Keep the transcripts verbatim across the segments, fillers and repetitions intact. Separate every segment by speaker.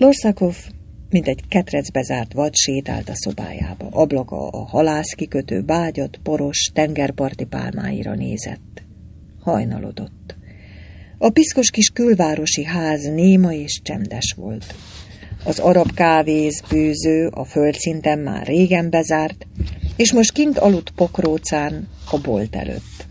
Speaker 1: Lorsakov, mint egy ketrecbe zárt vad, sétált a szobájába. Ablaka a halászkikötő bágyat, poros, tengerparti pálmáira nézett. Hajnalodott. A piszkos kis külvárosi ház néma és csendes volt. Az arab kávézbőző a földszinten már régen bezárt, és most kint aludt pokrócán a bolt előtt.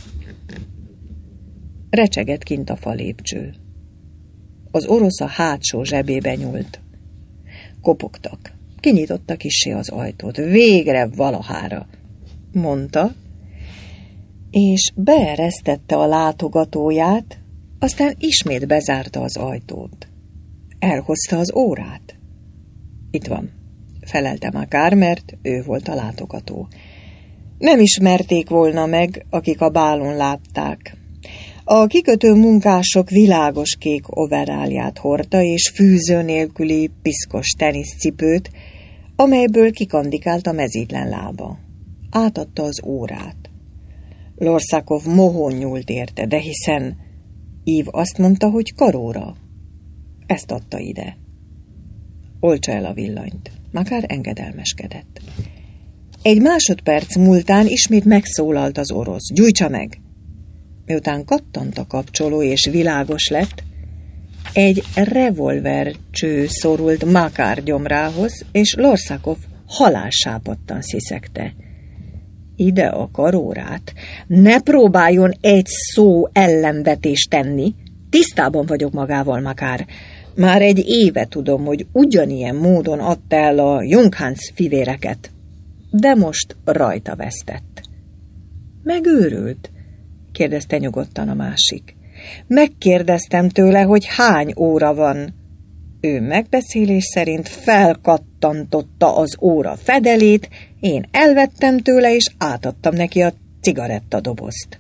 Speaker 1: Recsegett kint a falépcső. Az orosz a hátsó zsebébe nyúlt. Kopogtak. Kinyitotta kissé az ajtót. Végre valahára, mondta, és beeresztette a látogatóját, aztán ismét bezárta az ajtót. Elhozta az órát. Itt van, felelte Makár, mert ő volt a látogató. Nem ismerték volna meg, akik a bálon látták. A kikötő munkások világos kék overálját hordta, és fűző nélküli piszkos teniszcipőt, amelyből kikandikált a mezítlen lába. Átadta az órát. Lorsakov mohón nyúlt érte, de hiszen Ív azt mondta, hogy karóra. Ezt adta ide. Oltsa el a villanyt. Makár engedelmeskedett. Egy másodperc múltán ismét megszólalt az orosz. Gyújtsa meg! Miután kattant a kapcsoló és világos lett, egy revolver cső szorult Makár gyomrához, és Lorsakov halálsápadtan sziszegte. Ide a karórát! Ne próbáljon egy szó ellenvetést tenni! Tisztában vagyok magával, Makár. Már egy éve tudom, hogy ugyanilyen módon adta el a Junghans fivéreket. De most rajta vesztett. Megőrült? Kérdezte nyugodtan a másik. Megkérdeztem tőle, hogy hány óra van. Ő megbeszélés szerint felkattantotta az óra fedelét, én elvettem tőle, és átadtam neki a cigarettadobozt.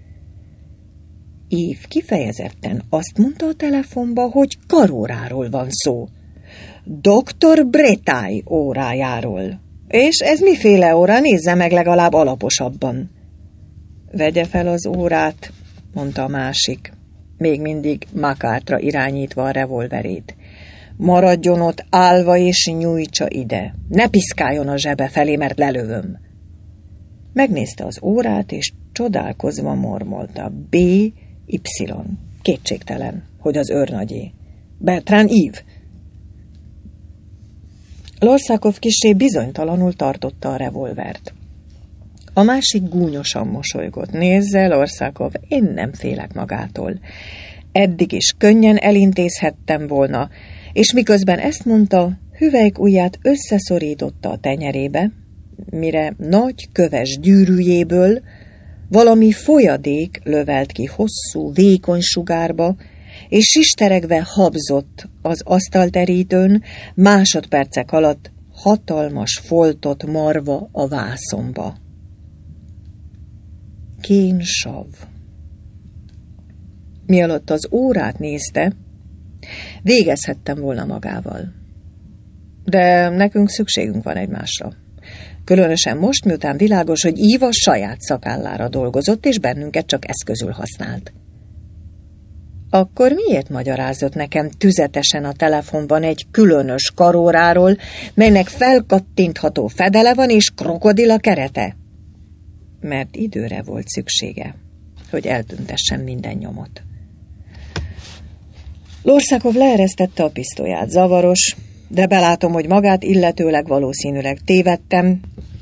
Speaker 1: Ív kifejezetten azt mondta a telefonba, hogy karóráról van szó. doktor Bretály órájáról. És ez miféle óra? Nézze meg legalább alaposabban. Vegye fel az órát, mondta a másik, még mindig Makártra irányítva a revolverét. Maradjon ott állva és nyújtsa ide. Ne piszkáljon a zsebe felé, mert lelövöm. Megnézte az órát, és csodálkozva mormolta. B Y. Kétségtelen, hogy az őrnagyé. Bertrand Ív. Lorsakov kissé bizonytalanul tartotta a revolvert. A másik gúnyosan mosolygott. Nézze, Lorsakov, én nem félek magától. Eddig is könnyen elintézhettem volna, és miközben ezt mondta, hüvelyk ujját összeszorította a tenyerébe, mire nagy köves gyűrűjéből valami folyadék lövelt ki hosszú, vékony sugárba, és sisteregve habzott az asztalterítőn, másodpercek alatt hatalmas foltot marva a vászonba. Kénsav. Mielőtt az órát nézte, végezhettem volna magával. De nekünk szükségünk van egymásra. Különösen most, miután világos, hogy Ív a saját szakállára dolgozott, és bennünket csak eszközül használt. Akkor miért magyarázott nekem tüzetesen a telefonban egy különös karóráról, melynek felkattintható fedele van és krokodil a kerete? Mert időre volt szüksége, hogy eltüntessen minden nyomot. Lorsakov leeresztette a pisztolyát. Zavaros, de belátom, hogy magát illetőleg valószínűleg tévedtem.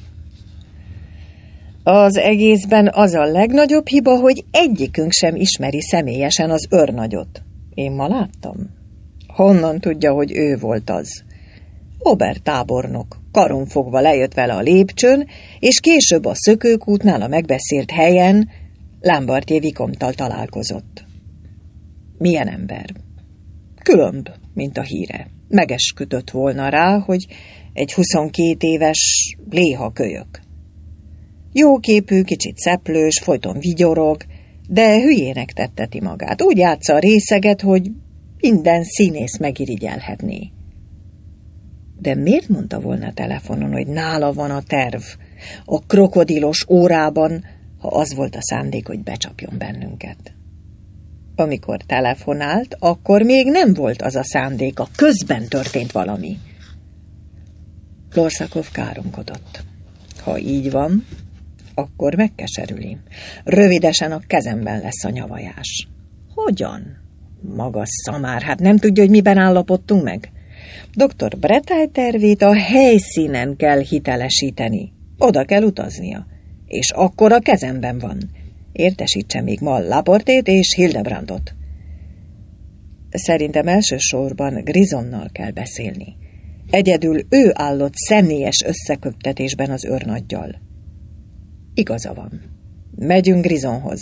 Speaker 1: Az egészben az a legnagyobb hiba, hogy egyikünk sem ismeri személyesen az őrnagyot. Én ma láttam. Honnan tudja, hogy ő volt az? Obertábornok karon fogva lejött vele a lépcsőn, és később a Szökőkútnál a megbeszélt helyen Lambertier vikomttal találkozott. Milyen ember? Különb, mint a híre. Megesküdött volna rá, hogy egy huszonkét éves léha kölyök. Jóképű, kicsit szeplős, folyton vigyorog, de hülyének tetteti magát. Úgy játsza a részeget, hogy minden színész megirigyelhetné. De miért mondta volna telefonon, hogy nála van a terv, a krokodilos órában, ha az volt a szándék, hogy becsapjon bennünket? Amikor telefonált, akkor még nem volt az a szándéka, közben történt valami. Lorsakov káromkodott. Ha így van, akkor megkeserüli. Rövidesen a kezemben lesz a nyavajás. Hogyan? Maga szamár, hát nem tudja, hogy miben állapodtunk meg? doktor Bretagne tervét a helyszínen kell hitelesíteni. Oda kell utaznia. És akkor a kezemben van. Értesítse még ma Laportét és Hildebrandot. Szerintem elsősorban Grisonnal kell beszélni. Egyedül ő állott személyes összeköttetésben az őrnaggyal. Igaza van. Megyünk Grisonhoz.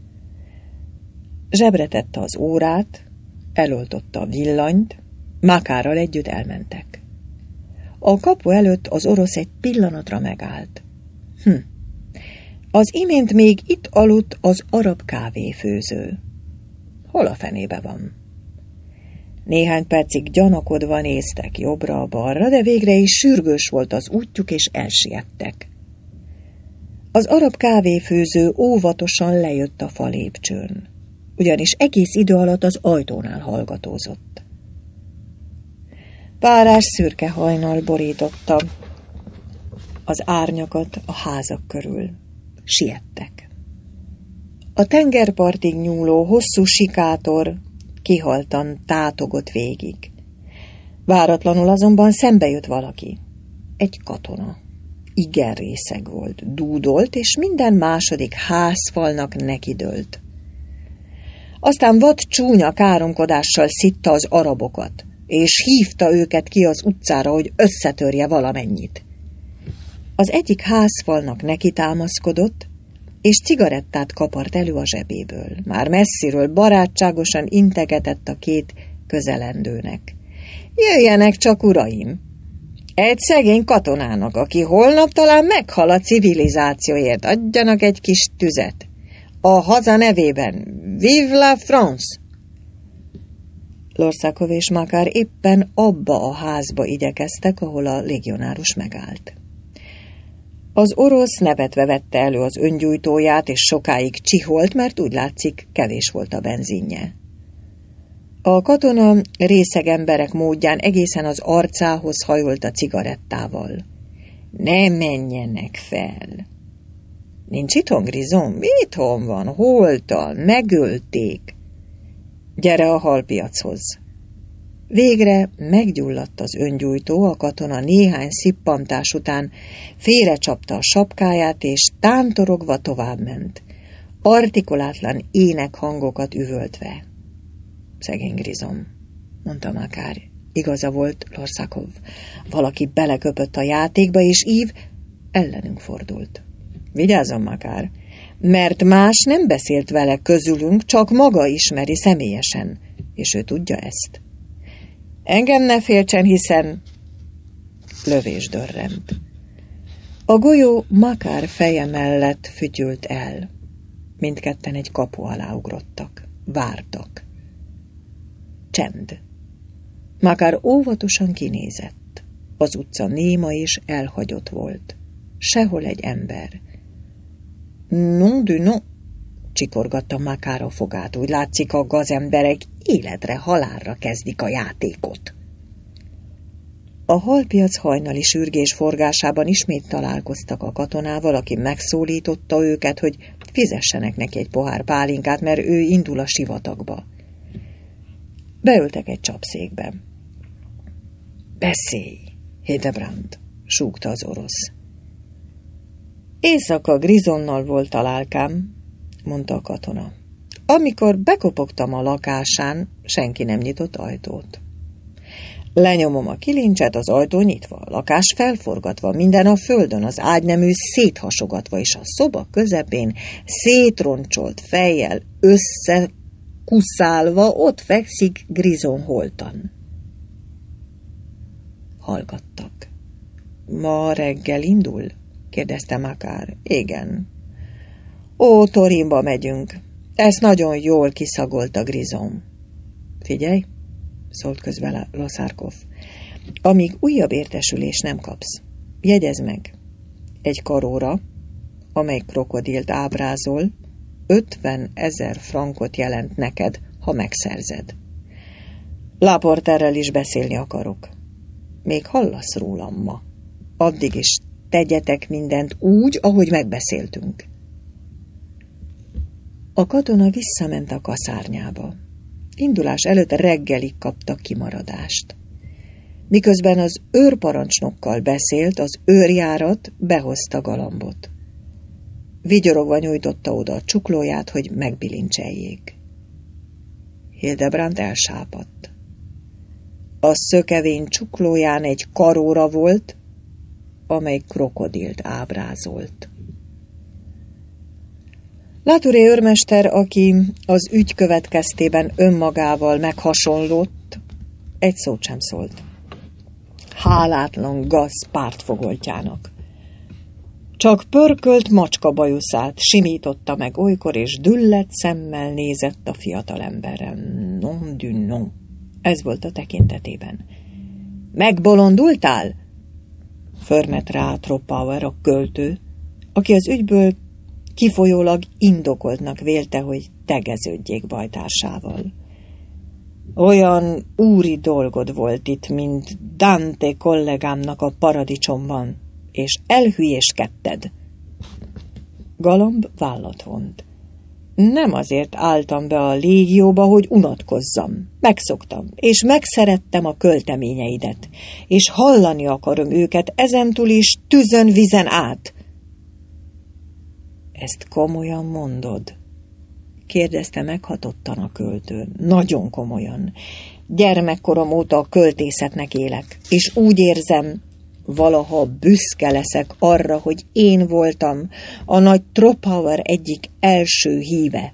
Speaker 1: Zsebre tette az órát, eloltotta a villanyt, Makárral együtt elmentek. A kapu előtt az orosz egy pillanatra megállt. Hm. Az imént még itt aludt az arab kávéfőző. Hol a fenébe van? Néhány percig gyanakodva néztek jobbra-balra, de végre is sürgős volt az útjuk, és elsiettek. Az arab kávéfőző óvatosan lejött a falépcsőn, ugyanis egész idő alatt az ajtónál hallgatózott. Párás szürke hajnal borította az árnyakat a házak körül. Siettek. A tengerpartig nyúló hosszú sikátor kihaltan tátogott végig. Váratlanul azonban szembe jött valaki. Egy katona. Igen részeg volt, dúdolt, és minden második házfalnak nekidőlt. Aztán vad csúnya káromkodással szitta az arabokat, és hívta őket ki az utcára, hogy összetörje valamennyit. Az egyik házfalnak neki támaszkodott, és cigarettát kapart elő a zsebéből. Már messziről barátságosan integetett a két közelendőnek. Jöjjenek csak, uraim! Egy szegény katonának, aki holnap talán meghal a civilizációért, adjanak egy kis tüzet. A haza nevében. Vive la France! Lorsakov és Makár éppen abba a házba igyekeztek, ahol a légionárus megállt. Az orosz nevetve vette elő az öngyújtóját, és sokáig csiholt, mert úgy látszik, kevés volt a benzinje. A katona részeg emberek módján egészen az arcához hajolt a cigarettával. Ne menjenek fel! Nincs itthon, Grison? Itthon van, holtan, megölték. Gyere a halpiachoz. Végre meggyulladt az öngyújtó, a katona néhány szippantás után félrecsapta a sapkáját, és tántorogva továbbment, artikulátlan énekhangokat üvöltve. Szegény Grison, mondta Makár. Igaza volt Lorsakov. Valaki beleköpött a játékba, és Ív ellenünk fordult. Vigyázzon, Makár, mert más nem beszélt vele közülünk, csak maga ismeri személyesen, és ő tudja ezt. Engem ne féltsen, hiszen lövés dörrent. A golyó Makár feje mellett fütyült el. Mindketten egy kapu alá ugrottak. Vártak. Csend. Makár óvatosan kinézett. Az utca néma és elhagyott volt. Sehol egy ember. Non du non, csikorgatta Makár a fogát. Úgy látszik, a gazemberek életre, halálra kezdik a játékot. A halpiac hajnali sürgés forgásában ismét találkoztak a katonával, aki megszólította őket, hogy fizessenek neki egy pohár pálinkát, mert ő indul a sivatagba. Beültek egy csapszékbe. Beszélj, Hildebrand, súgta az orosz. Éjszaka Grisonnal volt találkám, mondta a katona. Amikor bekopogtam a lakásán, senki nem nyitott ajtót. Lenyomom a kilincset, az ajtó nyitva, a lakás felforgatva, minden a földön, az ágynemű széthasogatva, és a szoba közepén szétroncsolt fejjel összekuszálva ott fekszik Grison holtan. Hallgattak. Ma reggel indul? kérdezte Makár. Igen. Ó, Torinba megyünk. Ezt nagyon jól kiszagolta Grison. Figyelj, szólt közben Lorsakov. Amíg újabb értesülés nem kapsz, jegyezd meg. Egy karóra, amely krokodilt ábrázol, ötven ezer frankot jelent neked, ha megszerzed. Laporterrel is beszélni akarok. Még hallasz rólam ma. Addig is tegyetek mindent úgy, ahogy megbeszéltünk. A katona visszament a kaszárnyába. Indulás előtt reggelig kaptak kimaradást. Miközben az őrparancsnokkal beszélt, az őrjárat behozta Galambot. Vigyorogva nyújtotta oda a csuklóját, hogy megbilincseljék. Hildebrand elsápadt. A szökevény csuklóján egy karóra volt, amely krokodilt ábrázolt. Latouré őrmester, aki az ügy következtében önmagával meghasonlott, egy szót sem szólt. Hálátlan gaz pártfogoltjának. Csak pörkölt macska bajuszát simította meg olykor, és düllett szemmel nézett a fiatalemberre. Non du non. Ez volt a tekintetében. Megbolondultál? Förmet rá Troppauer, a költő, aki az ügyből kifolyólag indokoltnak vélte, hogy tegeződjék bajtársával. Olyan úri dolgod volt itt, mint Dante kollégámnak a paradicsomban, és elhülyéskedted. Galamb vállat vont. Nem azért álltam be a légióba, hogy unatkozzam. Megszoktam, és megszerettem a költeményeidet, és hallani akarom őket ezentúl is tüzön vizen át. Ezt komolyan mondod? Kérdezte meghatottan a költő. Nagyon komolyan. Gyermekkorom óta a költészetnek élek, és úgy érzem, valaha büszke leszek arra, hogy én voltam a nagy Troppauer egyik első híve.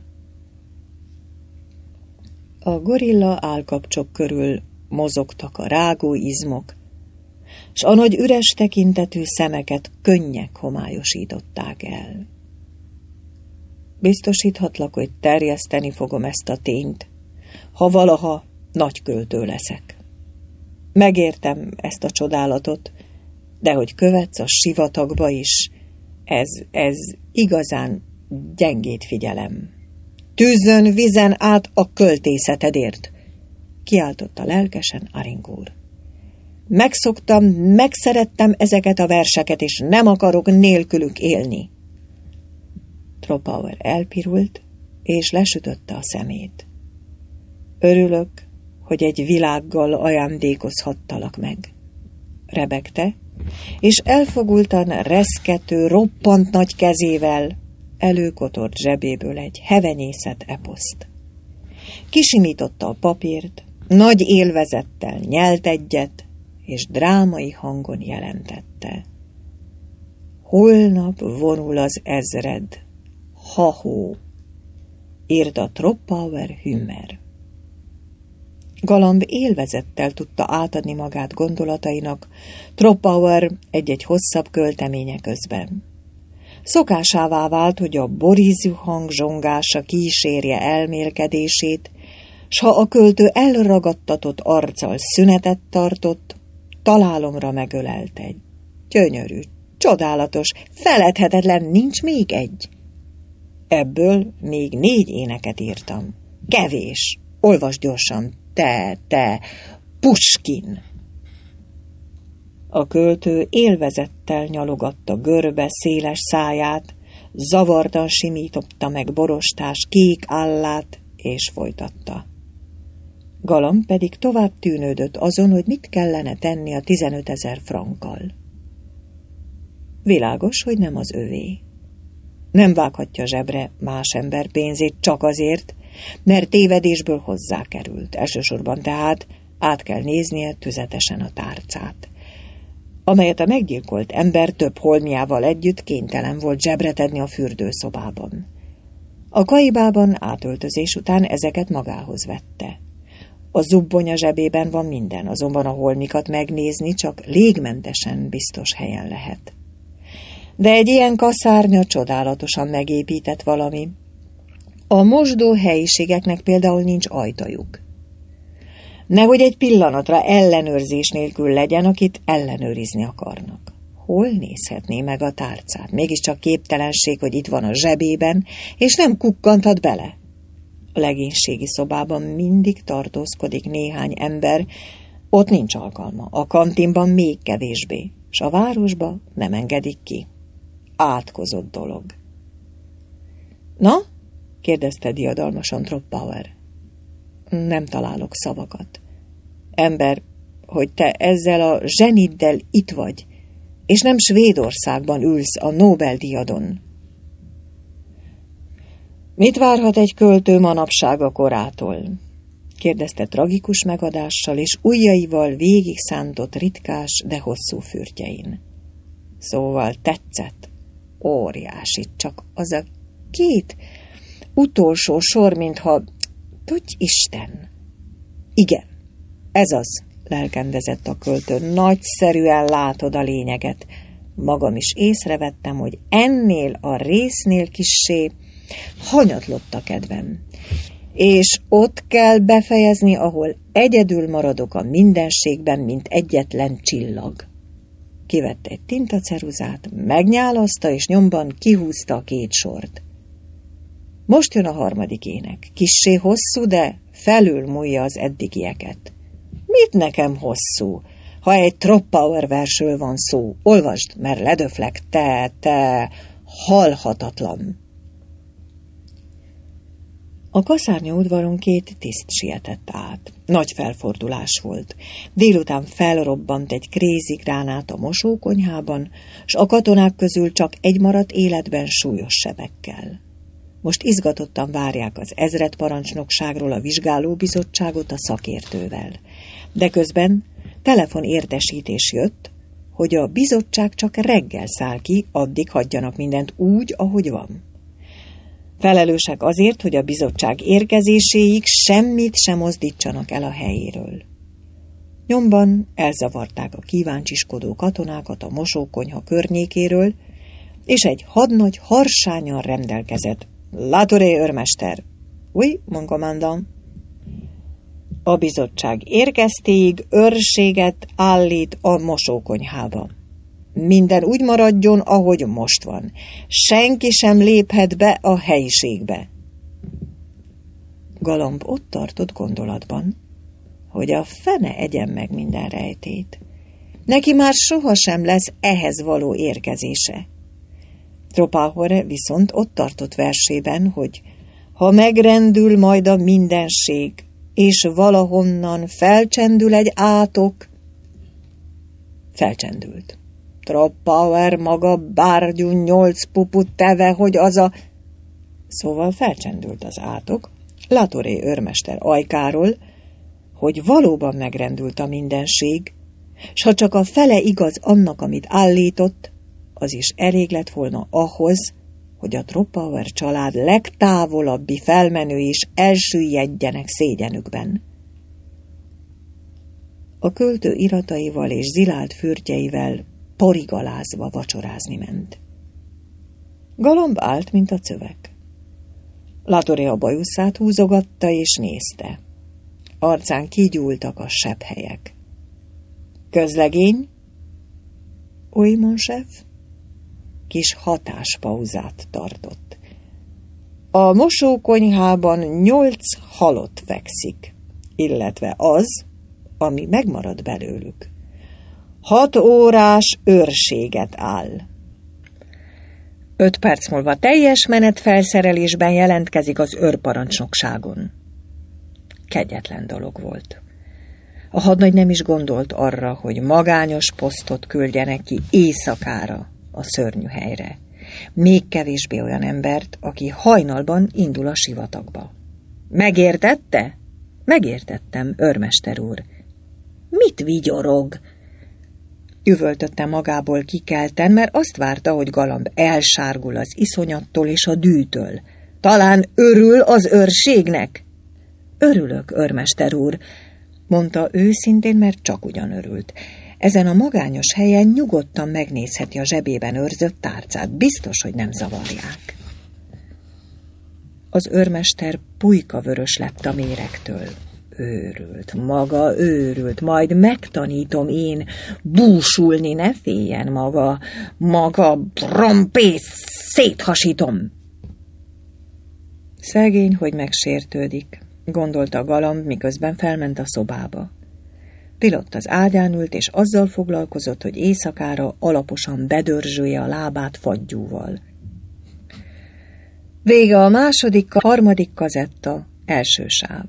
Speaker 1: A gorilla állkapcsok körül mozogtak a rágó izmok, s a nagy üres tekintetű szemeket könnyek homályosították el. Biztosíthatlak, hogy terjeszteni fogom ezt a tényt, ha valaha nagy költő leszek. Megértem ezt a csodálatot, de hogy követsz a sivatagba is, ez, ez igazán gyengét figyelem. Tűzön, vizen át a költészetedért, kiáltotta lelkesen Arincourt. Megszoktam, megszerettem ezeket a verseket, és nem akarok nélkülük élni. Troppauer elpirult, és lesütötte a szemét. Örülök, hogy egy világgal ajándékozhattalak meg. Rebegte, és elfogultan reszkető, roppant nagy kezével előkotort zsebéből egy hevenyészet eposzt. Kisimította a papírt, nagy élvezettel nyelt egyet, és drámai hangon jelentette. Holnap vonul az ezred, ha-hó, írta Troppauer Hümmer. Galamb élvezettel tudta átadni magát gondolatainak Troppauer egy-egy hosszabb költeménye közben. Szokásává vált, hogy a borízű hang zsongása kísérje elmélkedését, s ha a költő elragadtatott arccal szünetet tartott, találomra megölelt egy. Gyönyörű, csodálatos, feledhetetlen, nincs még egy. Ebből még négy éneket írtam. Kevés, olvasd gyorsan, te, te, Puskin! A költő élvezettel nyalogatta görbe széles száját, zavartan simította meg borostás kék állát, és folytatta. Galamb pedig tovább tűnődött azon, hogy mit kellene tenni a tizenötezer frankkal. Világos, hogy nem az övé. Nem vághatja zsebre más ember pénzét csak azért, mert tévedésből hozzákerült. Elsősorban tehát át kell néznie tüzetesen a tárcát, amelyet a meggyilkolt ember több holmiával együtt kénytelen volt zsebre tenni a fürdőszobában. A kaibában átöltözés után ezeket magához vette. A zubbonya zsebében van minden, azonban a holmikat megnézni csak légmentesen biztos helyen lehet. De egy ilyen kaszárnya csodálatosan megépített valami. A mosdó helyiségeknek például nincs ajtajuk. Nehogy egy pillanatra ellenőrzés nélkül legyen, akit ellenőrizni akarnak. hol nézhetné meg a tárcát? Mégiscsak képtelenség, hogy itt van a zsebében, és nem kukkanthat bele. A legénységi szobában mindig tartózkodik néhány ember, ott nincs alkalma, a kantinban még kevésbé, s a városba nem engedik ki. Átkozott dolog. Na? kérdezte diadalmasan Troppauer. Nem találok szavakat. Ember, hogy te ezzel a zseniddel itt vagy, és nem Svédországban ülsz a Nobel-díjadon. Mit várhat egy költő manapság a korától? kérdezte tragikus megadással, és ujjaival végig szántott ritkás, de hosszú fürtjein. Szóval tetszett. Óriási, csak az a két utolsó sor, mintha... Tudj Isten! Igen, ez az, lelkendezett a költő. Nagyszerűen látod a lényeget. Magam is észrevettem, hogy ennél a résznél kissé hanyatlott a kedvem. És ott kell befejezni, ahol egyedül maradok a mindenségben, mint egyetlen csillag. Kivette egy tintaceruzát, megnyálazta, és nyomban kihúzta a két sort. Most jön a harmadik ének. Kissé hosszú, de felülmúlja az eddigieket. Mit nekem hosszú? Ha egy Troppauer versről van szó, olvasd, mert ledöflek, te, te, halhatatlan. A kaszárnya udvaron két tiszt sietett át. Nagy felfordulás volt. Délután felrobbant egy krézigránát a mosókonyhában, s a katonák közül csak egy maradt életben súlyos sebekkel. Most izgatottan várják az ezredparancsnokságról a vizsgálóbizottságot a szakértővel. De közben telefonértesítés jött, hogy a bizottság csak reggel száll ki, addig hagyjanak mindent úgy, ahogy van. Felelősek azért, hogy a bizottság érkezéséig semmit sem mozdítsanak el a helyéről. Nyomban elzavarták a kíváncsiskodó katonákat a mosókonyha környékéről, és egy hadnagy harsányan rendelkezett. Látoré őrmester! Oui, mon commandant. A bizottság érkeztéig őrséget állít a mosókonyhába. Minden úgy maradjon, ahogy most van. Senki sem léphet be a helyiségbe. Galamb ott tartott gondolatban, hogy a fene egyen meg minden rejtét. Neki már sohasem lesz ehhez való érkezése. Troppauer viszont ott tartott versében, hogy ha megrendül majd a mindenség, és valahonnan felcsendül egy átok, felcsendült. Troppauer maga bárgyú nyolc puput teve, hogy az a... Szóval felcsendült az átok, Látoré őrmester ajkáról, hogy valóban megrendült a mindenség, s ha csak a fele igaz annak, amit állított, az is elég lett volna ahhoz, hogy a Troppauer család legtávolabbi felmenői is elsüllyedjenek szégyenükben. A költő irataival és zilált fürtjeivel porigalázva vacsorázni ment. Galamb állt, mint a cövek. Látoré a bajuszát húzogatta és nézte. Arcán kigyúltak a sebhelyek. Közlegény? Oui, mon chef? Kis hatáspauzát tartott. A mosókonyhában nyolc halott fekszik, illetve az, ami megmarad belőlük. Hat órás őrséget áll. Öt perc múlva teljes menetfelszerelésben jelentkezik az őrparancsnokságon. Kegyetlen dolog volt. A hadnagy nem is gondolt arra, hogy magányos posztot küldjenek ki éjszakára a szörnyű helyre. Még kevésbé olyan embert, aki hajnalban indul a sivatagba. Megértette? Megértettem, őrmester úr. Mit vigyorog? Üvöltötte magából kikelten, mert azt várta, hogy Galamb elsárgul az iszonyattól és a dűtől. Talán örül az őrségnek? Örülök, őrmester úr, mondta őszintén, mert csak ugyan örült. Ezen a magányos helyen nyugodtan megnézheti a zsebében őrzött tárcát. Biztos, hogy nem zavarják. Az őrmester pulykavörös lett a méregtől. Őrült, maga őrült, majd megtanítom én búsulni, ne féljen maga, maga brompét széthasítom. Szegény, hogy megsértődik, gondolta Galamb, miközben felment a szobába. Pilott az ágyán ült, és azzal foglalkozott, hogy éjszakára alaposan bedörzsölje a lábát faggyúval. Vége a második, a harmadik kazetta, első sáv.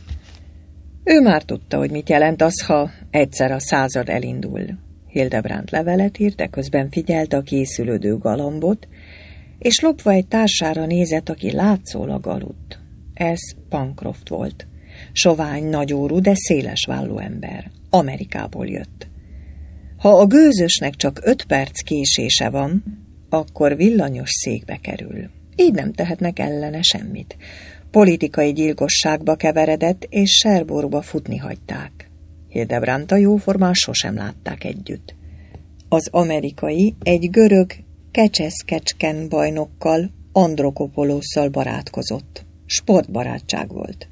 Speaker 1: Ő már tudta, hogy mit jelent az, ha egyszer a század elindul. Hildebrand levelet írt, de közben figyelte a készülődő Galambot, és lopva egy társára nézett, aki látszólag aludt. Ez Bancroft volt. Sovány, nagyórú, de szélesvállú ember. Amerikából jött. Ha a gőzösnek csak öt perc késése van, akkor villanyos székbe kerül. Így nem tehetnek ellene semmit. Politikai gyilkosságba keveredett, és Sherborne-ba futni hagyták. Hildebrandt-a jóformán sosem látták együtt. Az amerikai egy görög Kecseszkecsken bajnokkal, Androkopolosszal barátkozott. Sportbarátság volt.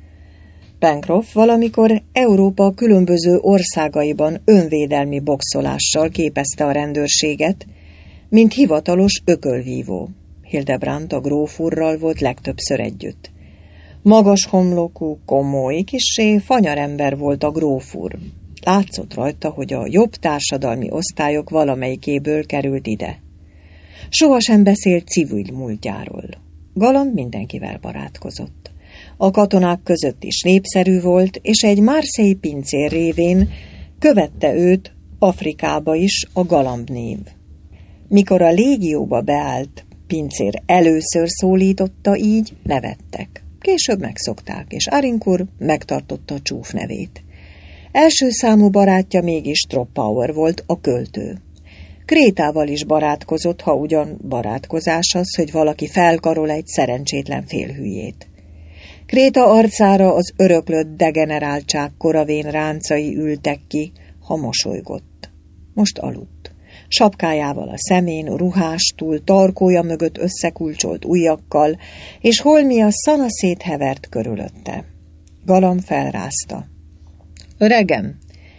Speaker 1: Bancroft valamikor Európa különböző országaiban önvédelmi boxolással képezte a rendőrséget, mint hivatalos ökölvívó. Hildebrandt a gróf úrral volt legtöbbször együtt. Magas homlokú, komoly, kissé fanyarember volt a gróf úr. Látszott rajta, hogy a jobb társadalmi osztályok valamelyikéből került ide. Sohasem beszélt civil múltjáról. Galamb mindenkivel barátkozott. A katonák között is népszerű volt, és egy Marseille pincér révén követte őt Afrikába is a Galamb név. Mikor a légióba beállt pincér először szólította így, nevettek. Később megszokták, és Arincourt megtartotta a csúf nevét. Első számú barátja mégis Troppauer volt, a költő. Krétával is barátkozott, ha ugyan barátkozás az, hogy valaki felkarol egy szerencsétlen félhülyét. Kréta arcára az öröklött degeneráltság koravén ráncai ültek ki, ha mosolygott. Most aludt. Sapkájával a szemén, ruhástul, tarkója mögött összekulcsolt ujjakkal, és holmi a szanaszét hevert körülötte. Galamb felrázta. Öregem,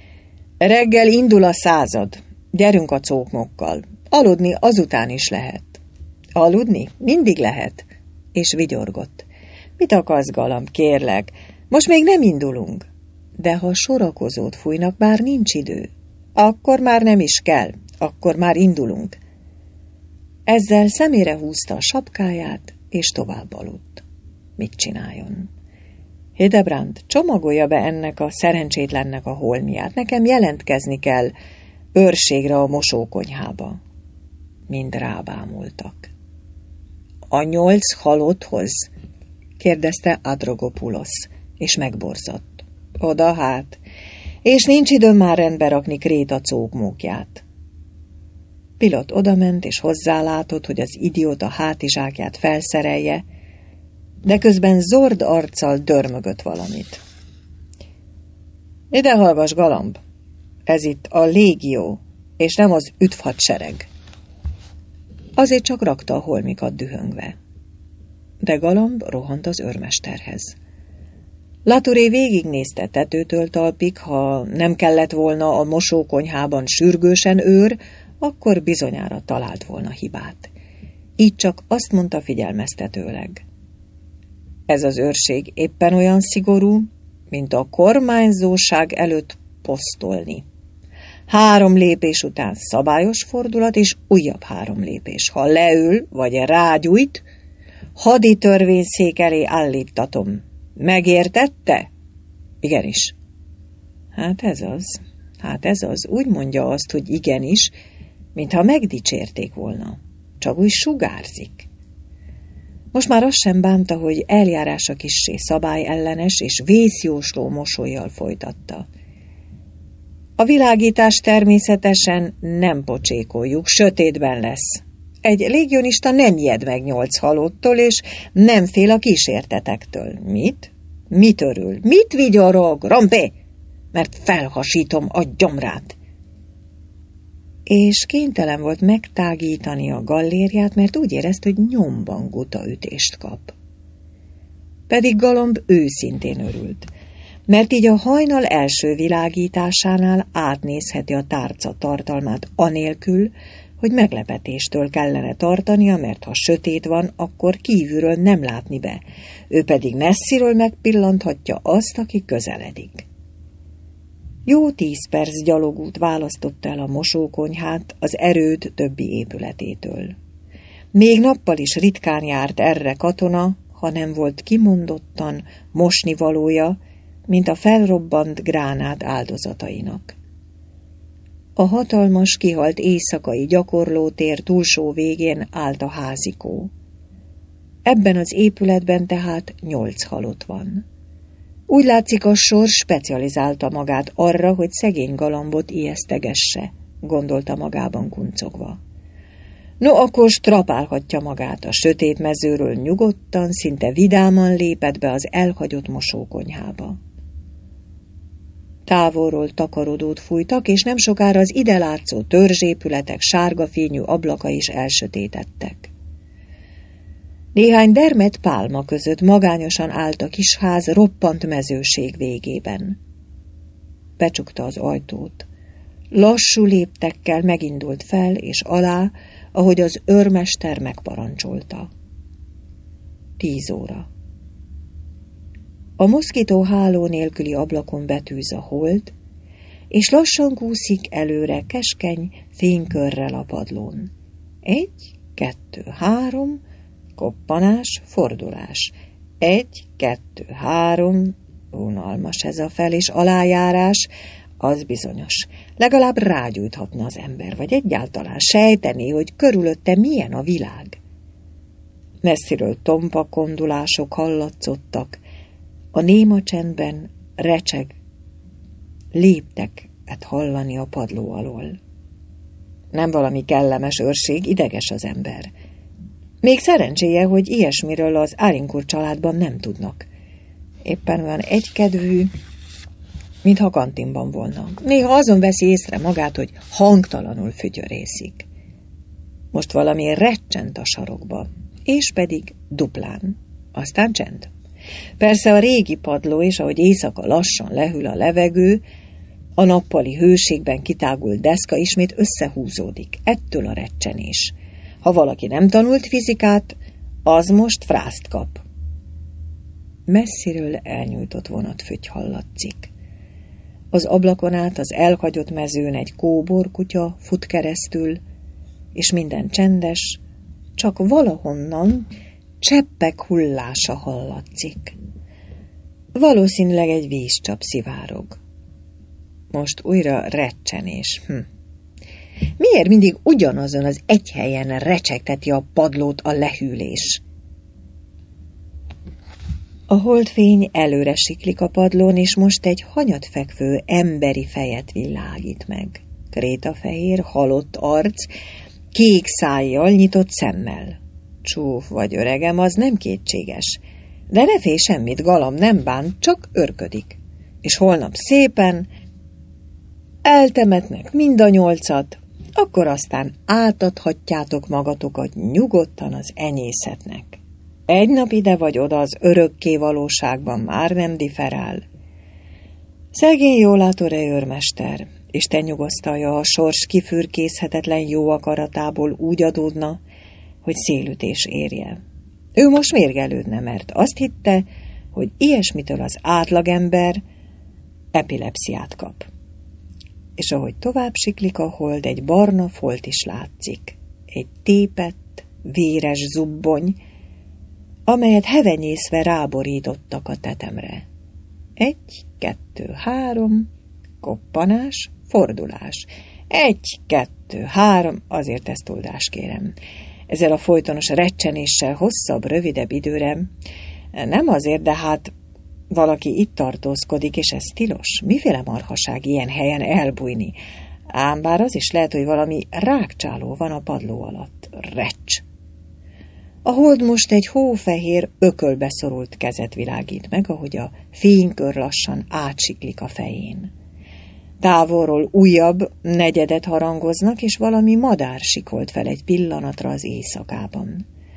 Speaker 1: reggel indul a század. Gyerünk a cókmokkal. Aludni azután is lehet. Aludni? Mindig lehet. És vigyorgott. Mit akarsz, Galamb, kérlek? Most még nem indulunk. De ha sorakozót fújnak, bár nincs idő. Akkor már nem is kell. Akkor már indulunk. Ezzel szemére húzta a sapkáját, és tovább aludt. Mit csináljon? Hildebrand, csomagolja be ennek a szerencsétlennek a holmiát. Nekem jelentkezni kell őrségre a mosókonyhába. Mind rábámultak. A nyolc halotthoz? kérdezte Androkopoulos, és megborzott. Oda hát, és nincs időm már rendbe rakni Kréta cókmókját. Pilot odament, és hozzálátott, hogy az idióta hátizsákját felszerelje, de közben zord arccal dörmögött valamit. Ide hallgass, Galamb! Ez itt a légió, és nem az üdvhadsereg. Azért csak rakta a holmikat dühöngve. De Galamb rohant az őrmesterhez. Latouré végignézte tetőtől talpig, ha nem kellett volna a mosókonyhában sürgősen őr, akkor bizonyára talált volna hibát. Így csak azt mondta figyelmeztetőleg. Ez az őrség éppen olyan szigorú, mint a kormányzóság előtt posztolni. Három lépés után szabályos fordulat, és újabb három lépés. Ha leül, vagy rágyújt, hadi törvényszék elé állítatom. Megértette? Igenis. Hát ez az. Hát ez az. Úgy mondja azt, hogy igenis, mintha megdicsérték volna. Csak úgy sugárzik. Most már azt sem bánta, hogy eljárása kissé szabályellenes, és vészjósló mosollyal folytatta. A világítás természetesen nem pocsékoljuk, sötétben lesz. Egy légionista nem ijed meg nyolc halottól, és nem fél a kísértetektől. Mit? Mit örül? Mit vigyorog, rompé? Mert felhasítom a gyomrát. És kénytelen volt megtágítani a gallériát, mert úgy érezte, hogy nyomban gutaütést kap. Pedig Galamb őszintén örült. mert így a hajnal első világításánál átnézheti a tárca tartalmát anélkül, hogy meglepetéstől kellene tartania, mert ha sötét van, akkor kívülről nem látni be, ő pedig messziről megpillanthatja azt, aki közeledik. Jó tíz perc gyalogút választotta el a mosókonyhát az erőd többi épületétől. Még nappal is ritkán járt erre katona, ha nem volt kimondottan mosnivalója, mint a felrobbant gránát áldozatainak. A hatalmas, kihalt éjszakai gyakorlótér túlsó végén állt a házikó. Ebben az épületben tehát nyolc halott van. Úgy látszik, a sors specializálta magát arra, hogy szegény galambot ijesztegesse, gondolta magában kuncogva. No, akkor strapálhatja magát a sötét mezőről nyugodtan, szinte vidáman lépett be az elhagyott mosókonyhába. Távolról takarodót fújtak, és nem sokára az ide látszó törzsépületek sárga fényű ablaka is elsötétettek. Néhány dermedt pálma között magányosan állt a kis ház roppant mezőség végében. Becsukta az ajtót. Lassú léptekkel megindult fel és alá, ahogy az őrmester megparancsolta. Tíz óra. A moszkító háló nélküli ablakon betűz a hold, és lassan kúszik előre keskeny fénykörrel a padlón. Egy, kettő, három, koppanás, fordulás. Egy, kettő, három, unalmas ez a fel- és alájárás, az bizonyos. Legalább rágyújthatna az ember, vagy egyáltalán sejteni, hogy körülötte milyen a világ. Messziről tompa kondulások hallatszottak, a néma csendben recseg, lépteket hallani a padló alól. Nem valami kellemes őrség, ideges az ember. Még szerencséje, hogy ilyesmiről az Alincourt családban nem tudnak. Éppen olyan egykedvű, mintha kantinban volna. Néha azon veszi észre magát, hogy hangtalanul fütyörészik. Most valami recsent a sarokba, és pedig duplán. Aztán csend. Persze a régi padló, és ahogy éjszaka lassan lehűl a levegő, a nappali hőségben kitágult deszka ismét összehúzódik, ettől a recsenés. Ha valaki nem tanult fizikát, az most frászt kap. Messziről elnyújtott vonatfüty hallatszik. Az ablakon át az elhagyott mezőn egy kóborkutya fut keresztül, és minden csendes, csak valahonnan cseppek hullása hallatszik. Valószínűleg egy vízcsap szivárog. Most újra recsenés. Hm. Miért mindig ugyanazon az egy helyen recsegteti a padlót a lehűlés? A holdfény előre siklik a padlón, és most egy hanyatfekvő emberi fejet világít meg. Krétafehér, halott arc, kék szájjal, nyitott szemmel. Csúf vagy, öregem, az nem kétséges. De ne félj semmit, galam nem bán, csak örködik. És holnap szépen eltemetnek mind a nyolcat, akkor aztán átadhatjátok magatokat nyugodtan az enyészetnek. Egy nap ide vagy oda az örökké valóságban már nem differál. Szegény jólátó őrmester, Isten nyugosztalja, a sors kifürkészhetetlen jó akaratából úgy adódna, hogy szélütés érje. Ő most mérgelődne, mert azt hitte, hogy ilyesmitől az átlagember epilepsziát kap. És ahogy tovább siklik a hold, egy barna folt is látszik. Egy tépett, véres zubbony, amelyet hevenyészve ráborítottak a tetemre. Egy, kettő, három, koppanás, fordulás. Egy, kettő, három, azért ezt oldás kérem. Ezzel a folytonos recsenéssel hosszabb, rövidebb időre, nem azért, de hát valaki itt tartózkodik, és ez tilos. Miféle marhaság ilyen helyen elbújni? Ám bár az is lehet, hogy valami rákcsáló van a padló alatt. Recs! A hold most egy hófehér, ökölbe szorult kezet világít meg, ahogy a fénykör lassan átsiklik a fején. Távolról újabb negyedet harangoznak, és valami madár sikolt fel egy pillanatra az éjszakában.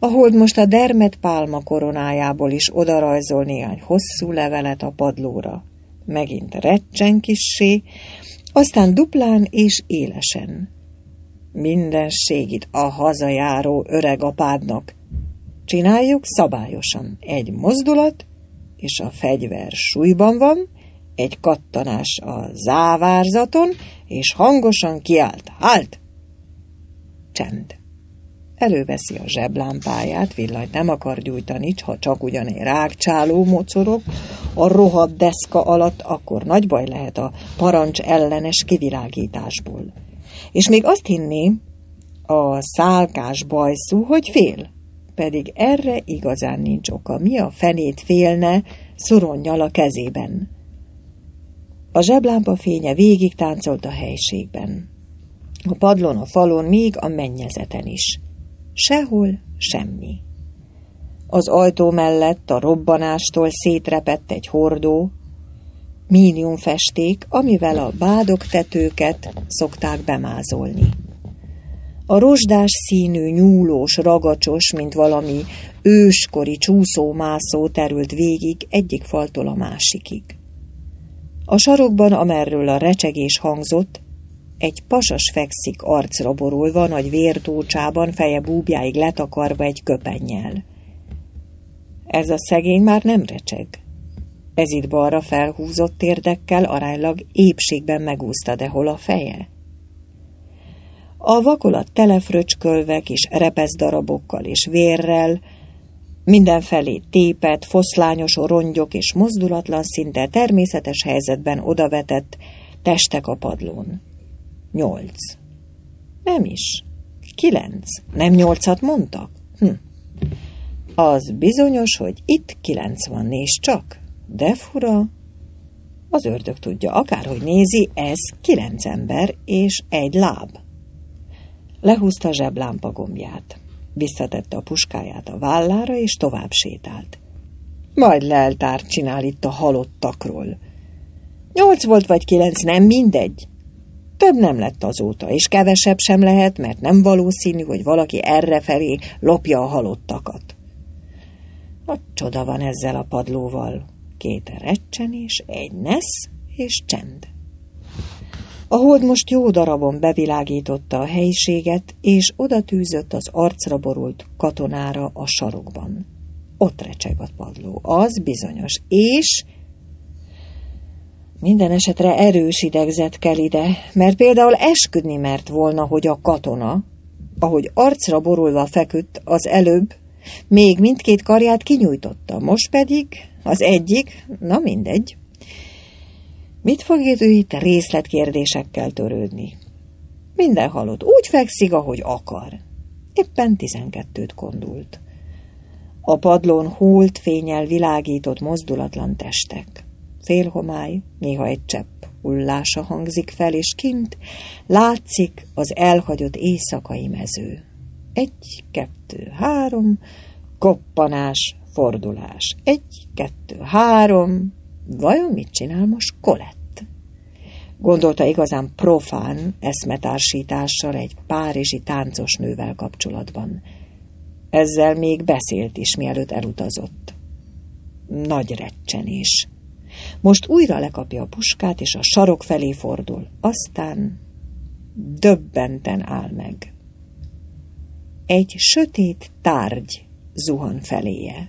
Speaker 1: A hold most a dermed pálma koronájából is odarajzol néhány hosszú levelet a padlóra. Megint recsen kissé, aztán duplán és élesen. Mindenségit a hazajáró öreg apádnak. Csináljuk szabályosan. Egy mozdulat, és a fegyver súlyban van, egy kattanás a závárzaton, és hangosan kiált. Halt! Csend. Előveszi a zseblámpáját, villanyt nem akar gyújtani, ha csak ugyan egy rágcsáló mocorog a rohadt deszka alatt, akkor nagy baj lehet a parancs ellenes kivilágításból. És még azt hinné a szálkás bajszú, hogy fél, pedig erre igazán nincs oka. Mi a fenét félne szuronnyal a kezében? A zseblámpa fénye végig táncolt a helységben. A padlón, a falon, még a mennyezeten is. Sehol semmi. Az ajtó mellett a robbanástól szétrepett egy hordó, míniumfesték, amivel a bádogtetőket szokták bemázolni. A rozsdás színű, nyúlós, ragacsos, mint valami őskori csúszómászó terült végig egyik faltól a másikig. A sarokban, amerről a recsegés hangzott, egy pasas fekszik arcra borulva, nagy vértócsában, feje búbjáig letakarva egy köpennyel. Ez a szegény már nem recseg. Ez itt balra felhúzott térdekkel aránylag épségben megúszta, de hol a feje? A vakolat telefröcskölve kis repezdarabokkal és vérrel, mindenfelé tépet, foszlányos rongyok és mozdulatlan, szinte természetes helyzetben odavetett testek a padlón. Nyolc. Nem is. Kilenc. Nem nyolcat mondtak? Hm. Az bizonyos, hogy itt kilenc van, nézd csak. De fura. Az ördög tudja, akárhogy nézi, ez kilenc ember és egy láb. Lehúzta a zseblámpa gombját. Visszatette a puskáját a vállára, és tovább sétált. Majd leltárt csinál itt a halottakról. Nyolc volt vagy kilenc, nem mindegy. Több nem lett azóta, és kevesebb sem lehet, mert nem valószínű, hogy valaki errefelé lopja a halottakat. A csoda van ezzel a padlóval. Két recsenés, egy nesz és csend. A hold most jó darabon bevilágította a helyiséget, és odatűzött az arcra borult katonára a sarokban. Ott recseg a padló, az bizonyos, és minden esetre erős idegzet kell ide, mert például esküdni mert volna, hogy a katona, ahogy arcra borulva feküdt az előbb, még mindkét karját kinyújtotta, most pedig az egyik, na mindegy. Mit fog ő itt részletkérdésekkel törődni? Minden halott úgy fekszik, ahogy akar. Éppen tizenkettőt kondult. A padlón hólt fénnyel világított mozdulatlan testek. Félhomály, néha egy csepp hullása hangzik fel, és kint látszik az elhagyott éjszakai mező. Egy, kettő, három, koppanás, fordulás. Egy, kettő, három. Vajon mit csinál most Colette? Gondolta igazán profán eszmetársítással egy párizsi táncosnővel kapcsolatban. Ezzel még beszélt is, mielőtt elutazott. Nagy recsenés. Most újra lekapja a puskát, és a sarok felé fordul. Aztán döbbenten áll meg. Egy sötét tárgy zuhan feléje.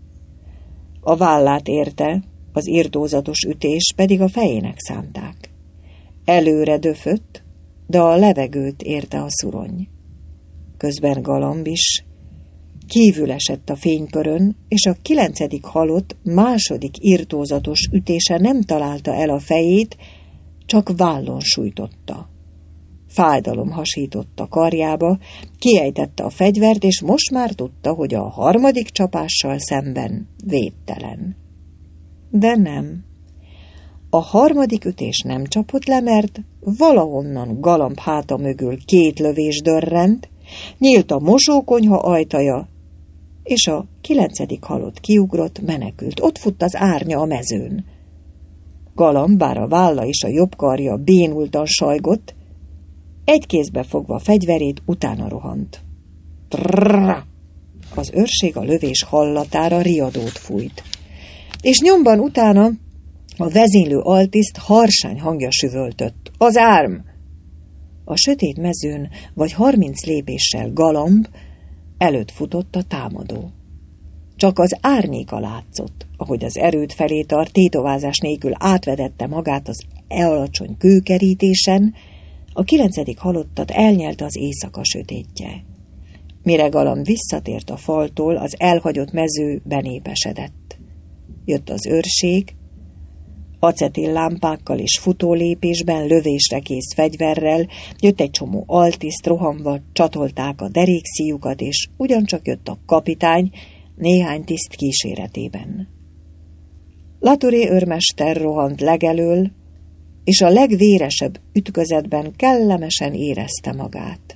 Speaker 1: A vállát érte, az irdózatos ütés pedig a fejének szánták. Előre döfött, de a levegőt érte a szurony. Közben galamb is kívül esett a fénykörön, és a kilencedik halott második irtózatos ütése nem találta el a fejét, csak vállon sújtotta. Fájdalom hasította karjába, kiejtette a fegyvert, és most már tudta, hogy a harmadik csapással szemben védtelen. De nem. A harmadik ütés nem csapott le, mert valahonnan galamb háta mögül két lövés dörrent, nyílt a mosókonyha ajtaja, és a kilencedik halott kiugrott, menekült. Ott futt az árnya a mezőn. Galamb, bár a válla és a jobb karja bénultan sajgott, egy kézbe fogva a fegyverét, utána rohant. Trrrrrrr! Az őrség a lövés hallatára riadót fújt, és nyomban utána a vezénylő altiszt harsány hangja süvöltött. Az árm! A sötét mezőn vagy harminc lépéssel Galamb előtt futott a támadó. Csak az árnyéka látszott, ahogy az erőd felé tart, tétovázás nélkül átvedette magát az alacsony kőkerítésen, a kilencedik halottat elnyelte az éjszaka sötétje. Mire Galamb visszatért a faltól, az elhagyott mező benépesedett. Jött az őrség, acetillámpákkal és futólépésben, lövésre kész fegyverrel, jött egy csomó altiszt, rohanva csatolták a derékszíjukat, és ugyancsak jött a kapitány néhány tiszt kíséretében. Latouré őrmester rohant legelől, és a legvéresebb ütközetben kellemesen érezte magát.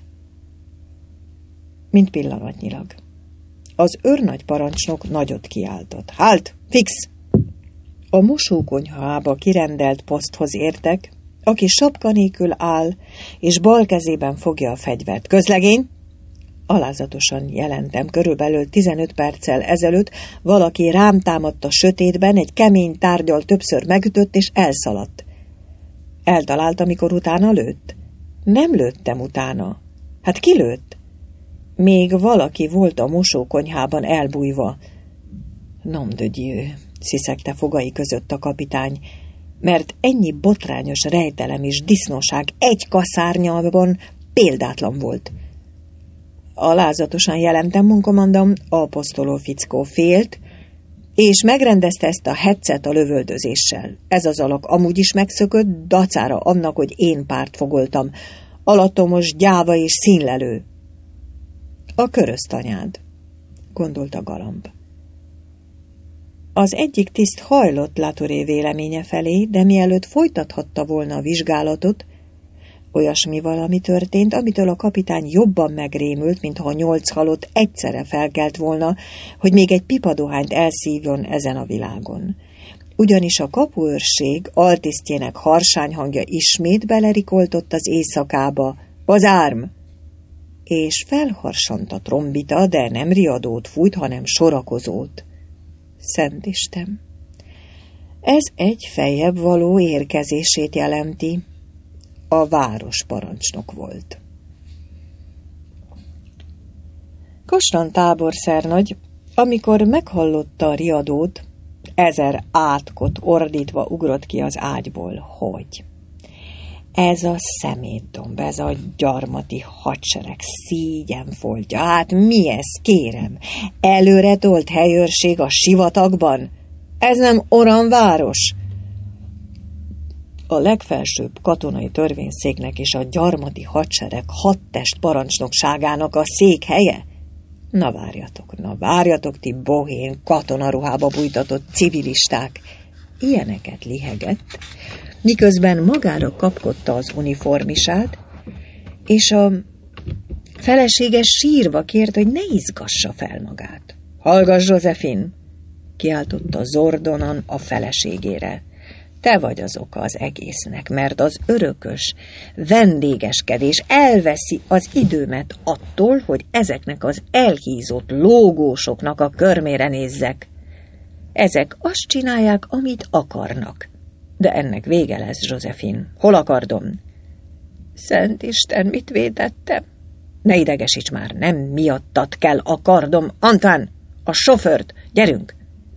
Speaker 1: Mint pillanatnyilag. Az őrnagy parancsnok nagyot kiáltott. Halt! Fix! A mosókonyhába kirendelt poszthoz értek, aki sapka nélkül áll, és bal kezében fogja a fegyvert. Közlegény! Alázatosan jelentem, körülbelül tizenöt perccel ezelőtt valaki rám támadt a sötétben, egy kemény tárggyal többször megütött, és elszaladt. Eltalált, amikor utána lőtt? Nem lőttem utána. Hát ki lőtt? Még valaki volt a mosókonyhában elbújva. Nom de Dieu, sziszegte fogai között a kapitány, mert ennyi botrányos rejtelem és disznóság egy kaszárnyalban példátlan volt. Alázatosan jelentem, munkomandam, apostoló fickó félt, és megrendezte ezt a hetszet a lövöldözéssel. Ez az alak amúgy is megszökött, dacára annak, hogy én pártfogoltam. Alattomos, gyáva és színlelő. A köröztanyád, gondolta Galamb. Az egyik tiszt hajlott Latouré véleménye felé, de mielőtt folytathatta volna a vizsgálatot, olyasmi valami történt, amitől a kapitány jobban megrémült, mintha a nyolc halott egyszerre felkelt volna, hogy még egy pipadohányt elszívjon ezen a világon. Ugyanis a kapuőrség altisztjének harsány hangja ismét belerikoltott az éjszakába. Az árm! És felharsant a trombita, de nem riadót fújt, hanem sorakozót. Szent Isten! Ez egy feljebb való érkezését jelenti. A város parancsnok volt. Kostan táborszernagy, amikor meghallotta a riadót, ezer átkot ordítva ugrott ki az ágyból, hogy ez a szemétdomb, ez a gyarmati hadsereg szígyenfoltja, hát mi ez, kérem? Előre tolt helyőrség a sivatagban? Ez nem Oran-város? A legfelsőbb katonai törvényszéknek és a gyarmati hadsereg hadtest parancsnokságának a székhelye? Na várjatok, na várjatok, ti bohén, katonaruhába bújtatott civilisták! Ilyeneket lihegett, miközben magára kapkodta az uniformisát, és a felesége sírva kért, hogy ne izgassa fel magát. Hallgass, Josephine! Kiáltotta Zordonan a feleségére. Te vagy az oka az egésznek, mert az örökös vendégeskedés elveszi az időmet attól, hogy ezeknek az elhízott lógósoknak a körmére nézzek. Ezek azt csinálják, amit akarnak. De ennek vége lesz, Josephine. Hol a kardom? Szent Isten, mit vétettem? Ne idegesíts már, nem miattad kell a kardom. Antoine, a sofőrt, gyerünk!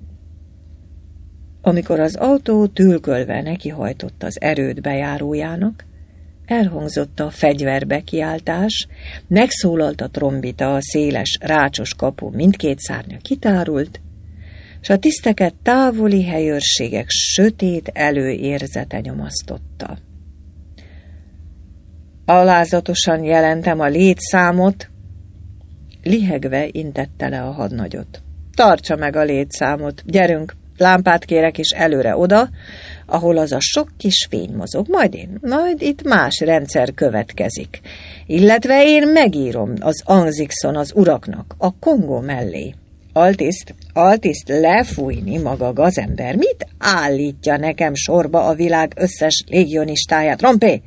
Speaker 1: Amikor az autó tülkölve nekihajtott az erőd bejárójának, elhangzott a fegyverbekiáltás, megszólalt a trombita, a széles, rácsos kapu mindkét szárnya kitárult, s a tiszteket távoli helyőrségek sötét előérzete nyomasztotta. Alázatosan jelentem a létszámot, lihegve intette le a hadnagyot. Tartsa meg a létszámot, gyerünk! Lámpát kérek, és előre oda, ahol az a sok kis fény mozog. Majd én, majd itt más rendszer következik. Illetve én megírom az Anzixon az uraknak, a Kongó mellé. Altiszt, altiszt, lefújni maga gazember. Mit állítja nekem sorba a világ összes légionistáját? Rompé!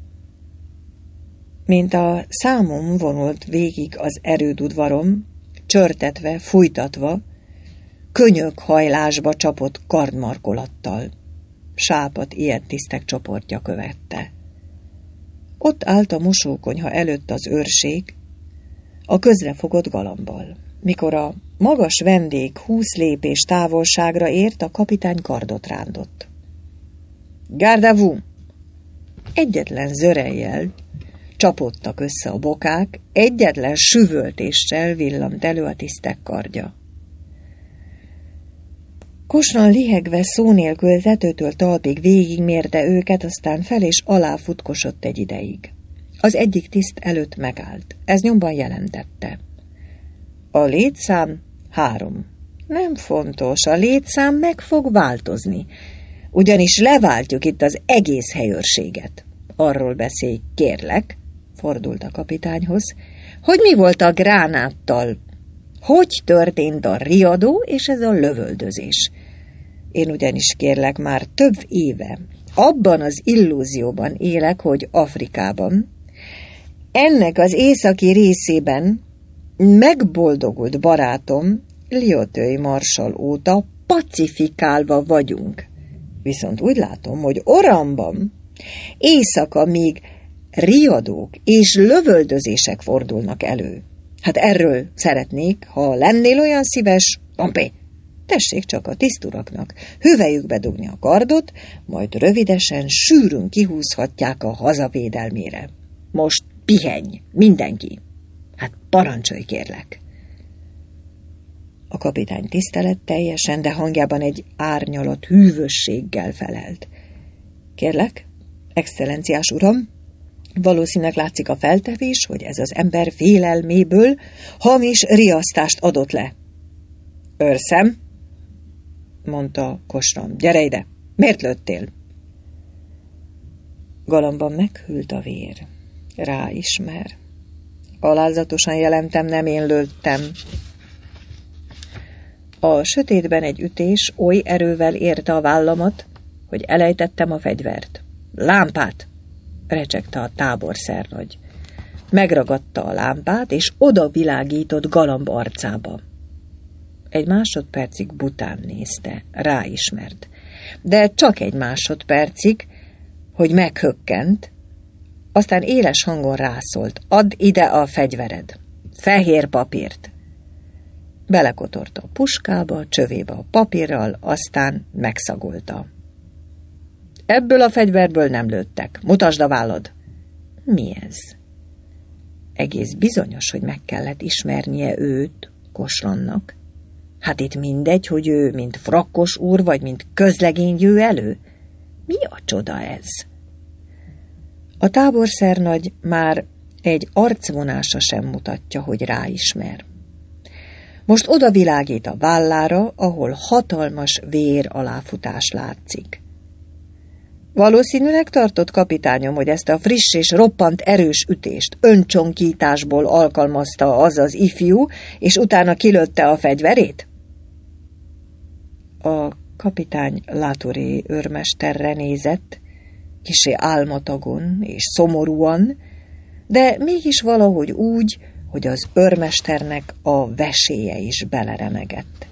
Speaker 1: Mint a számom vonult végig az erődudvarom, csörtetve, fújtatva, könyök hajlásba csapott kardmarkolattal. Sápat ilyen tisztek csoportja követte. Ott állt a mosókonyha előtt az őrség, a közrefogott galambal. Mikor a magas vendég húsz lépés távolságra ért, a kapitány kardot rándott. Garde à vous! Egyetlen zörejjel csapódtak össze a bokák, egyetlen süvöltéssel villant elő a tisztek kardja. Kosran lihegve szó nélkül tetőtől talpig végigmérte őket, aztán fel és alá futkosott egy ideig. Az egyik tiszt előtt megállt. Ez nyomban jelentette. A létszám három. Nem fontos, a létszám meg fog változni, ugyanis leváltjuk itt az egész helyőrséget. Arról beszélj, kérlek, fordult a kapitányhoz, hogy mi volt a gránáttal, hogy történt a riadó és ez a lövöldözés. Én ugyanis kérlek már több éve abban az illúzióban élek, hogy Afrikában, ennek az északi részében megboldogult barátom Lyottői marsall óta pacifikálva vagyunk. Viszont úgy látom, hogy Oranban éjszaka még riadók és lövöldözések fordulnak elő. Hát erről szeretnék, ha lennél olyan szíves, Pompé, tessék csak a tiszturaknak hüvelyükbe dugni a kardot, majd rövidesen sűrűn kihúzhatják a hazavédelmére. Most pihenj, mindenki! Hát parancsolj, kérlek! A kapitány tiszteletteljesen, de hangjában egy árnyalat hűvösséggel felelt. Kérlek, excellenciás uram, valószínűleg látszik a feltevés, hogy ez az ember félelméből hamis riasztást adott le. Őrszem, mondta Kosran, gyere ide, miért lőttél? Galamban meghűlt a vér. Ráismer. Alázatosan jelentem, nem én lőttem. A sötétben egy ütés oly erővel érte a vállamat, hogy elejtettem a fegyvert. Lámpát! Recsegte a táborszernagy. Megragadta a lámpát, és oda világított Galamb arcába. Egy másodpercig bután nézte, ráismert. De csak egy másodpercig, hogy meghökkent, aztán éles hangon rászólt. Add ide a fegyvered. Fehér papírt. Belekotorta a puskába, csövébe a papírral, aztán megszagolta. Ebből a fegyverből nem lőttek. Mutasd a vállad. Mi ez? Egész bizonyos, hogy meg kellett ismernie őt, Kosrannak. Hát itt mindegy, hogy ő, mint frakkos úr, vagy mint közlegény jő elő. Mi a csoda ez? A táborszernagy már egy arcvonása sem mutatja, hogy ráismer. Most oda világít a vállára, ahol hatalmas vér aláfutás látszik. Valószínűleg tartott kapitányom, hogy ezt a friss és roppant erős ütést öncsonkításból alkalmazta az az ifjú, és utána kilőtte a fegyverét? A kapitány Latouré őrmesterre nézett, kissé álmatagon és szomorúan, de mégis valahogy úgy, hogy az őrmesternek a veséje is beleremegett.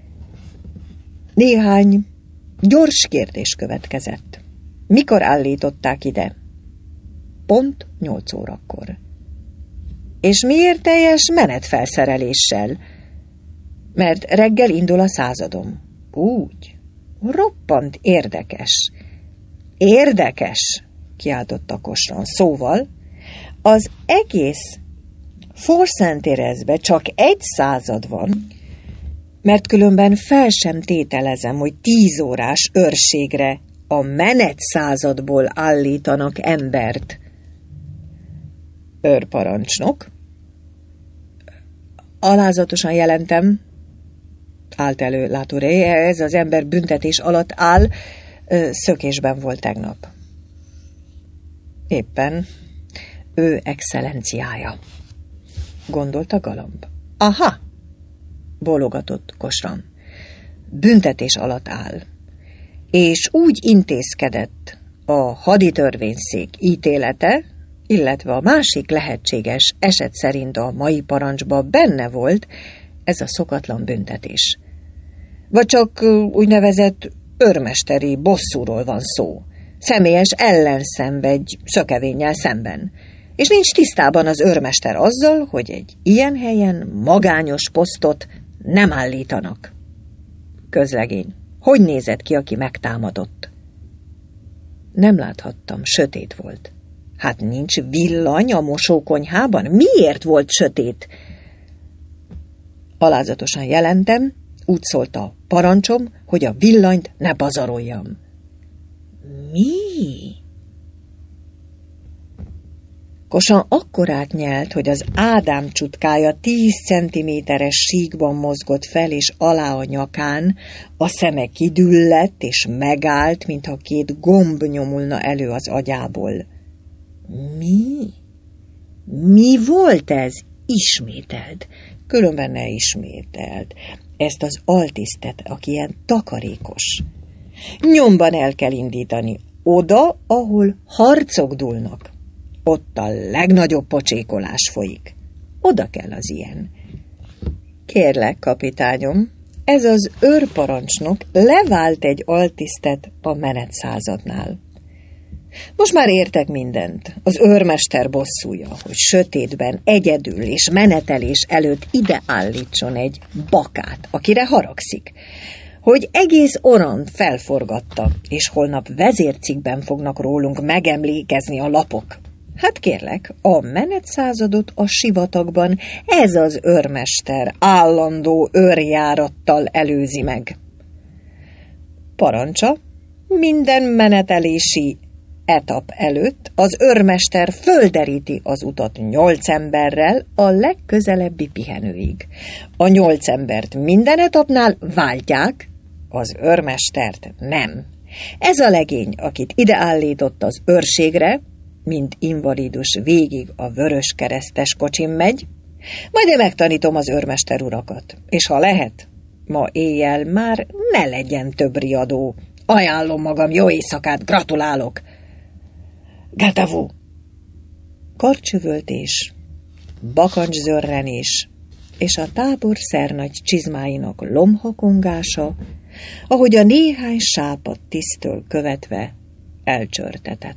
Speaker 1: Néhány gyors kérdés következett. Mikor állították ide? Pont nyolc órakor. És miért teljes menetfelszereléssel? Mert reggel indul a századom. Úgy. Roppant érdekes. Érdekes, kiáltotta Kosran. Szóval az egész Fort Saint-Thérèse-be csak egy század van, mert különben fel sem tételezem, hogy tíz órás őrségre a menet századból állítanak embert. Őrparancsnok? Alázatosan jelentem, állt elő Latouré, ez az ember büntetés alatt áll, szökésben volt tegnap. Éppen ő excellenciája, gondolta Galamb. Aha, bólogatott Kosran. Büntetés alatt áll, és úgy intézkedett a haditörvényszék ítélete, illetve a másik lehetséges eset szerint a mai parancsban benne volt ez a szokatlan büntetés. Vagy csak úgynevezett őrmesteri bosszúról van szó, személyes ellenszenvedj szökevénnyel szemben, és nincs tisztában az őrmester azzal, hogy egy ilyen helyen magányos posztot nem állítanak. Közlegény. Hogy nézett ki, aki megtámadott? Nem láthattam, sötét volt. Hát nincs villany a mosókonyhában? Miért volt sötét? Alázatosan jelentem, úgy szólt a parancsom, hogy a villanyt ne pazaroljam. Mi? Kosan akkorát nyelt, hogy az Ádám csutkája tíz centiméteres síkban mozgott fel és alá a nyakán, a szeme kidüllett és megállt, mintha két gomb nyomulna elő az agyából. Mi? Mi volt ez? Ismételd. Különben ne ismételd. Ezt az altisztet, aki ilyen takarékos. Nyomban el kell indítani, oda, ahol harcok dúlnak. Ott a legnagyobb pocsékolás folyik. Oda kell az ilyen. Kérlek, kapitányom, ez az őrparancsnok levált egy altisztet a menetszázadnál. Most már értek mindent. Az őrmester bosszúja, hogy sötétben, egyedül és menetelés előtt ide állítson egy bakát, akire haragszik, hogy egész Oran felforgatta, és holnap vezércikkben fognak rólunk megemlékezni a lapok. Hát kérlek, a menetszázadot a sivatagban ez az őrmester állandó őrjárattal előzi meg. Parancsa, minden menetelési etap előtt az őrmester földeríti az utat nyolc emberrel a legközelebbi pihenőig. A nyolc embert minden etapnál váltják, az őrmestert nem. Ez a legény, akit ide állított az őrségre, mint invalidus végig a vöröskeresztes kocsin megy, majd én megtanítom az őrmester urakat, és ha lehet, ma éjjel már ne legyen több riadó. Ajánlom magam, jó éjszakát, gratulálok! Gatavú! Karcsüvöltés, bakancszörrenés és a tábor szernagy csizmáinak lomhakongása, ahogy a néhány sápadt tisztől követve elcsörtetett.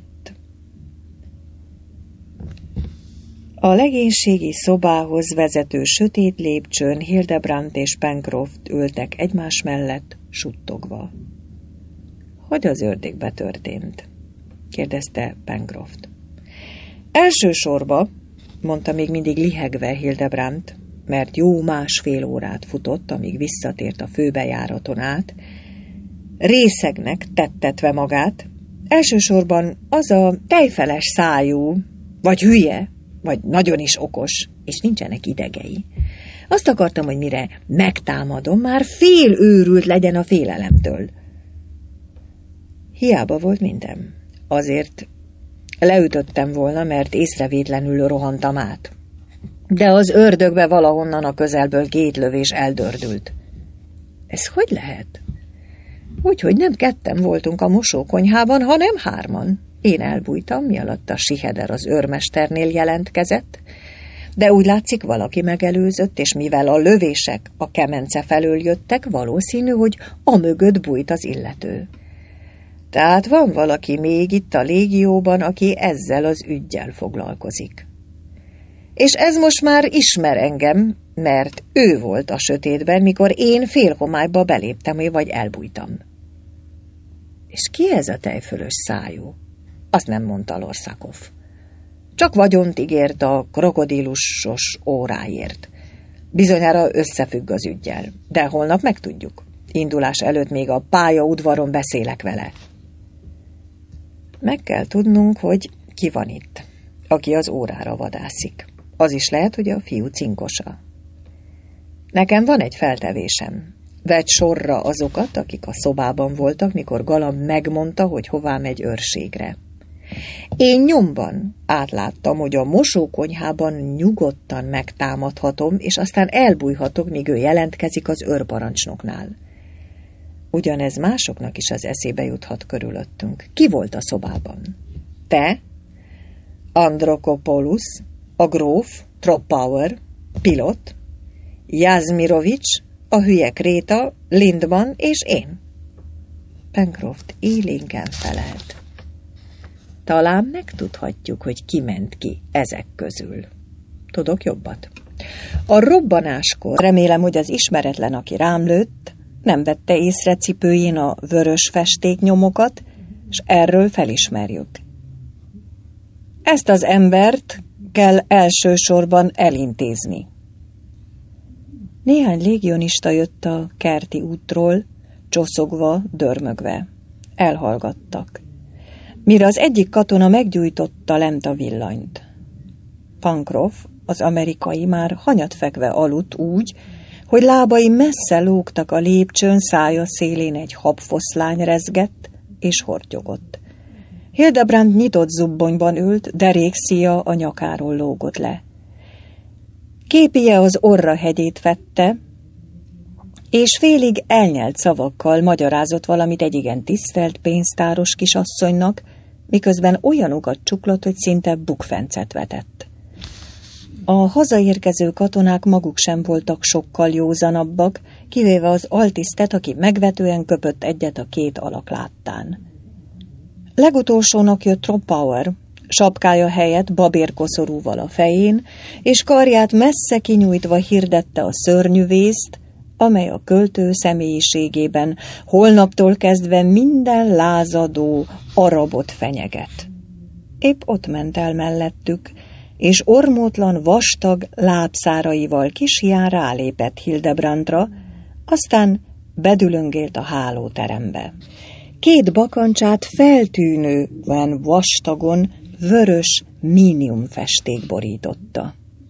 Speaker 1: A legénységi szobához vezető sötét lépcsőn Hildebrandt és Pencroft ültek egymás mellett, suttogva. Hogy az ördögbe történt? kérdezte Pencroft. Elsősorba, mondta még mindig lihegve Hildebrandt, mert jó másfél órát futott, amíg visszatért a főbejáraton át, részegnek tettetve magát, elsősorban az a tejfeles szájú, vagy hülye, vagy nagyon is okos, és nincsenek idegei. Azt akartam, hogy mire megtámadom, már fél őrült legyen a félelemtől. Hiába volt minden. Azért leütöttem volna, mert észrevétlenül rohantam át. De az ördögbe valahonnan a közelből két lövés eldördült. Ez hogy lehet? Úgyhogy nem ketten voltunk a mosókonyhában, hanem hárman. Én elbújtam, mi alatt a Siheder az őrmesternél jelentkezett, de úgy látszik, valaki megelőzött, és mivel a lövések a kemence felől jöttek, valószínű, hogy amögött bújt az illető. Tehát van valaki még itt a légióban, aki ezzel az üggyel foglalkozik. És ez most már ismer engem, mert ő volt a sötétben, mikor én félhomályba beléptem, vagy elbújtam. És ki ez a tejfölös szájú? Azt nem mondta Lorszakov. Csak vagyont ígért a krokodílusos óráért. Bizonyára összefügg az üggyel, de holnap megtudjuk. Indulás előtt még a pályaudvaron beszélek vele. Meg kell tudnunk, hogy ki van itt, aki az órára vadászik. Az is lehet, hogy a fiú cinkosa. Nekem van egy feltevésem. Vedd sorra azokat, akik a szobában voltak, mikor Galamb megmondta, hogy hová megy őrségre. Én nyomban átláttam, hogy a mosókonyhában nyugodtan megtámadhatom, és aztán elbújhatok, míg ő jelentkezik az őrparancsnoknál. Ugyanez másoknak is az eszébe juthat körülöttünk. Ki volt a szobában? Te? Androkopoulos, a gróf, Tropauer, pilot, Jazmirovics, a hülye Kréta, Lindman és én. Pencroft élénken felelt. Talán megtudhatjuk, hogy ki ment ki ezek közül. Tudok jobbat. A robbanáskor remélem, hogy az ismeretlen, aki rám lőtt, nem vette észre cipőjén a vörös festéknyomokat, és erről felismerjük. Ezt az embert kell elsősorban elintézni. Néhány légionista jött a kerti útról, csoszogva, dörmögve. Elhallgattak. Mire az egyik katona meggyújtotta lent a villanyt. Pencroff, az amerikai, már hanyatfekve aludt úgy, hogy lábai messze lógtak a lépcsőn, szája szélén egy habfoszlány rezgett és hortyogott. Hildebrand nyitott zubbonyban ült, derék szíja a nyakáról lógott le. Képije az orra hegyét vette, és félig elnyelt szavakkal magyarázott valamit egy igen tisztelt pénztáros kisasszonynak, miközben olyanokat csuklott, hogy szinte bukfencet vetett. A hazaérkező katonák maguk sem voltak sokkal józanabbak, kivéve az altisztet, aki megvetően köpött egyet a két alak láttán. Legutolsónak jött Tropauer, sapkája helyett babérkoszorúval a fején, és karját messze kinyújtva hirdette a szörnyűvészt, amely a költő személyiségében holnaptól kezdve minden lázadó arabot fenyeget. Épp ott ment el mellettük, és ormótlan, vastag lábszáraival kishián rálépett Hildebrandra, aztán bedülöngélt a hálóterembe. Két bakancsát feltűnően vastagon vörös míniumfesték borította.